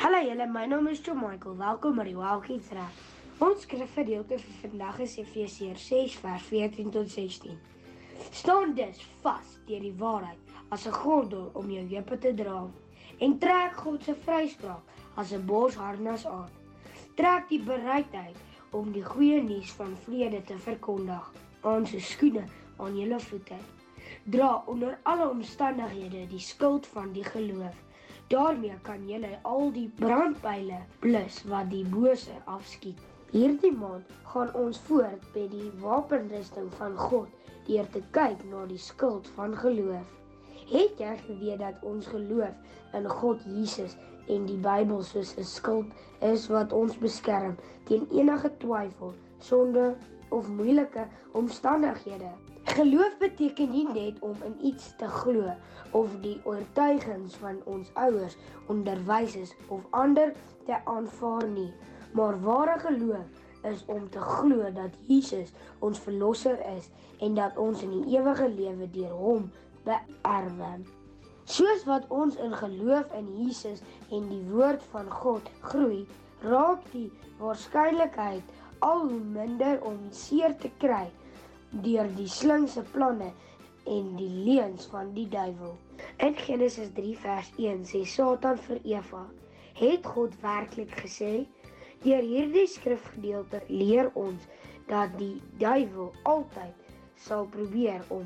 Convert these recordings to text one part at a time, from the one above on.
Hallo julle, my naam is John Michael. Welkom by die Wild Kids Rap. Ons skrifgedeelte vir vandag is Efesiërs 6 vers 14 tot 16. Staan dus vas deur die waarheid as 'n gordel om jou heupe te dra en trek God se vryspraak as 'n borsharnas aan. Trek die bereidheid om die goeie nuus van vrede te verkondig aan se skoene aan julle voete. Dra onder alle omstandighede die skild van die geloof. Daarmee kan julle al die brandpyle blus wat die bose afskiet. Hierdie maand gaan ons voort by die wapenrusting van God deur te kyk na die skild van geloof. Het jy geweet dat ons geloof in God Jesus en die Bybel soos 'n skild is wat ons beskerm teen enige twyfel, sonde of moeilike omstandighede? Geloof beteken nie net om in iets te glo of die oortuigings van ons ouers, onderwysers of ander te aanvaar nie, maar ware geloof is om te glo dat Jesus ons verlosser is en dat ons in die ewige lewe deur hom beerwe. Soos wat ons in geloof in Jesus en die woord van God groei, raak die waarskynlikheid al hoe minder om seer te kry deur die slinkse planne en die leuns van die duiwel. In Genesis 3 vers 1 sê Satan vir Eva: "Het God werklik gesê?" Deur hierdie skrifgedeelte leer ons dat die duiwel altyd sal probeer om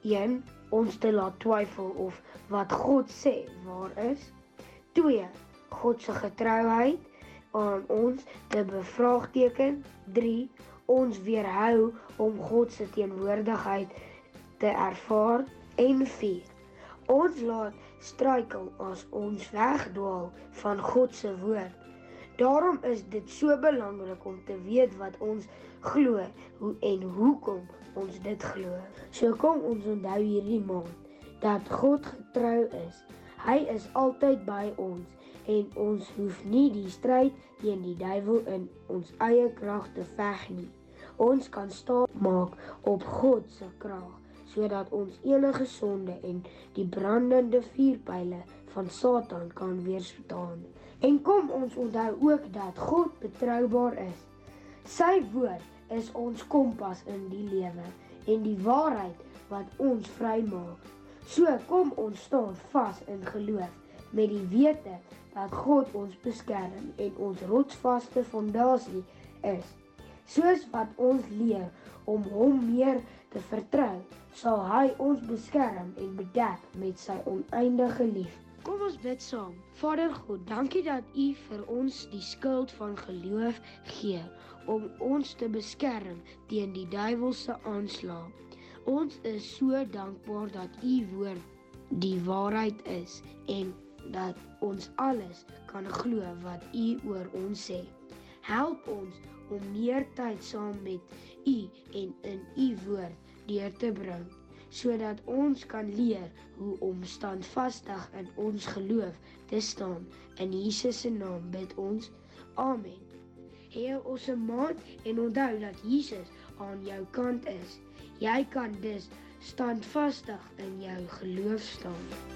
ons te laat twyfel of wat God sê waar is. 2. God se getrouheid aan ons te bevraagteken. 3. Ons weerhou om God se teenwoordigheid te ervaar. En 4. Ons laat struikel as ons wegdwaal van God se woord. Daarom is dit so belangrik om te weet wat ons glo en hoekom ons dit glo. So kom ons onthou hierdie maand dat God getrou is. Hy is altyd by ons en ons hoef nie die stryd teen die duiwel in ons eie krag te veg nie. Ons kan staat maak op God se krag, sodat ons enige sonde en die brandende vuurpyle van Satan kan weerstaan. En kom ons onthou ook dat God betroubaar is. Sy woord is ons kompas in die lewe en die waarheid wat ons vrymaak. So kom ons staan vas in geloof met die wete dat God ons beskerm en ons rotsvaste fondasie is. Soos wat ons leer om hom meer te vertrou, sal hy ons beskerm en bedek met sy oneindige liefde. Kom ons bid saam. Vader God, dankie dat U vir ons die skild van geloof gee om ons te beskerm teen die duiwel se aanslag. Ons is so dankbaar dat U woord die waarheid is en dat ons alles kan glo wat U oor ons sê. Help ons om meer tyd saam met U en in U woord deur te bring, sodat ons kan leer hoe om standvastig in ons geloof te staan. In Jesus se naam bid ons. Amen. Hê 'n awesome maand en onthou dat Jesus aan jou kant is. Jy kan dus standvastig in jou geloof staan.